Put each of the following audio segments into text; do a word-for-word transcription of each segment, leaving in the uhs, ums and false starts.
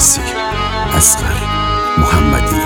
عزیزی. اصغر محمدی.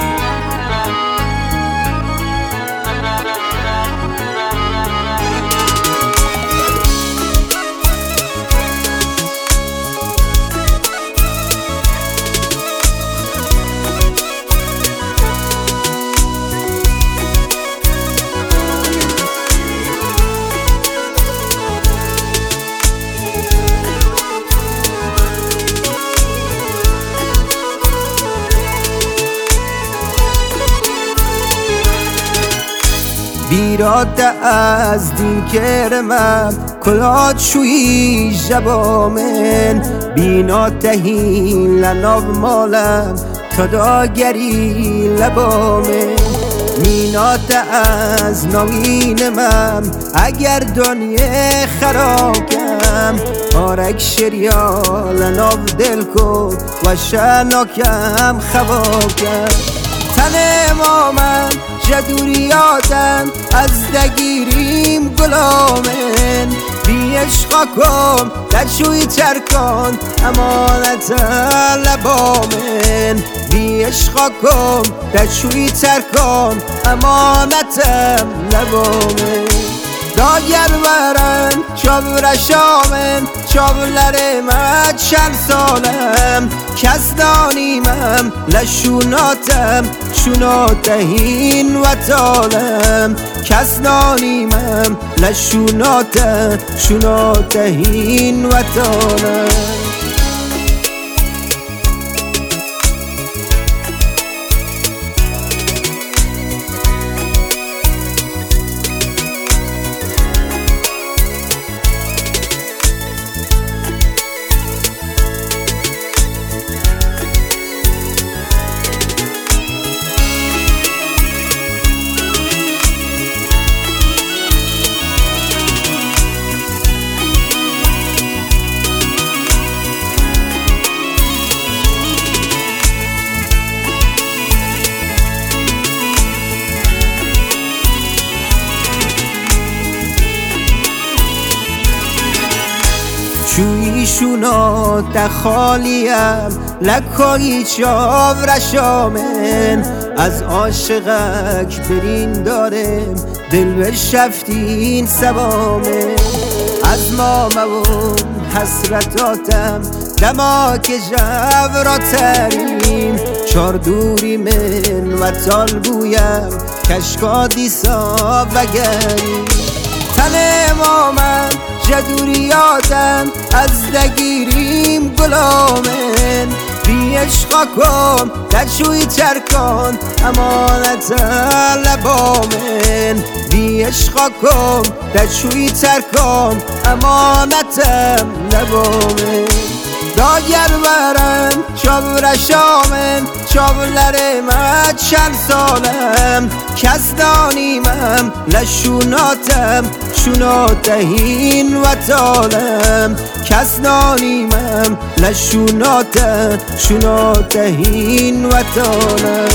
بیراده از دین کرمم کلات شوی جبامن بینا تهین لناب مالم تا داگری لبامن مینات از ناوینمم اگر دنیا خراکم آرک شریال لناب دل کن و شناکم خواکم تن ما من جدوریاتم از دگیریم گلامن بی عشقا کن دشوی ترکان امانت لبامن بی عشقا کن دشوی ترکان امانتم لبامن داگر برن چابر شامن چابلر من چند سالم کس دانیمم لشوناتم شوناتهین و تالم کس دانیمم لشوناتم شوناتهین و تالم شوی شونا دخالیم لکایی چاو رشامن از عاشقک برین دارم دل بشفتین سبامن از ما موم حسرتاتم دما که جو را تریم چار دوری من و تالبویم کشکا دیسا وگریم تن ما من جدوریاتم از دگیریم گلامن بی عشقا کن دشوی ترکان امانت لبامن بی عشقا کن دشوی ترکان امانتم لبامن داگر برن چابر شامن چابلر من چند سالم کس دانیمم لشوناتم شوناتهین و تالم کس دانیمم لشوناتم شوناتهین و تالم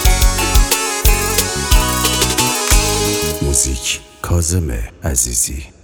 موزیک کاظم عزیزی.